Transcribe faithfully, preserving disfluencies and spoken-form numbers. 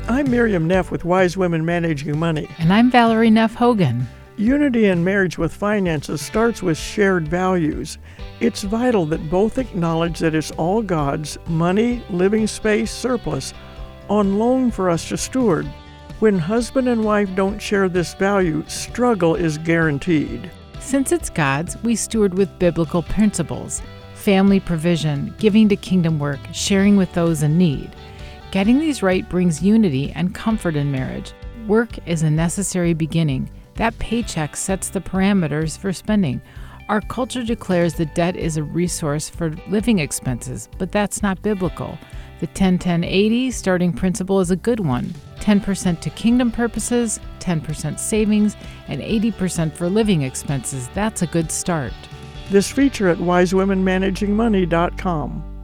I'm Miriam Neff with Wise Women Managing Money. And I'm Valerie Neff Hogan. Unity in marriage with finances starts with shared values. It's vital that both acknowledge that it's all God's money, living space, surplus, on loan for us to steward. When husband and wife don't share this value, struggle is guaranteed. Since it's God's, we steward with biblical principles: family provision, giving to kingdom work, sharing with those in need. Getting these right brings unity and comfort in marriage. Work is a necessary beginning. That paycheck sets the parameters for spending. Our culture declares that debt is a resource for living expenses, but that's not biblical. The ten ten eighty starting principle is a good one. ten percent to kingdom purposes, ten percent savings, and eighty percent for living expenses. That's a good start. This feature at wise women managing money dot com.